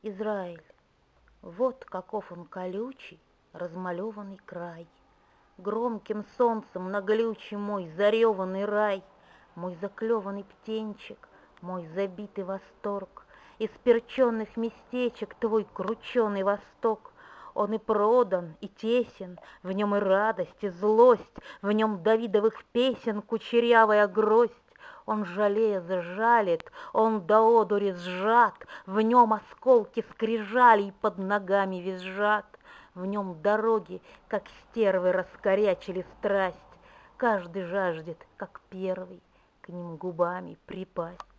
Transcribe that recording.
Израиль, вот каков он колючий, размалеванный край. Громким солнцем наглючий мой зареванный рай, мой заклеванный птенчик, мой забитый восторг, из перченных местечек твой крученый восток. Он и продан, и тесен, в нем и радость, и злость, в нем Давидовых песен кучерявая гроздь. Он жалея сжалит, он до одури сжат, в нем осколки скрижалей под ногами визжат. В нем дороги, как стервы, раскорячили страсть. Каждый жаждет, как первый, к ним губами припасть.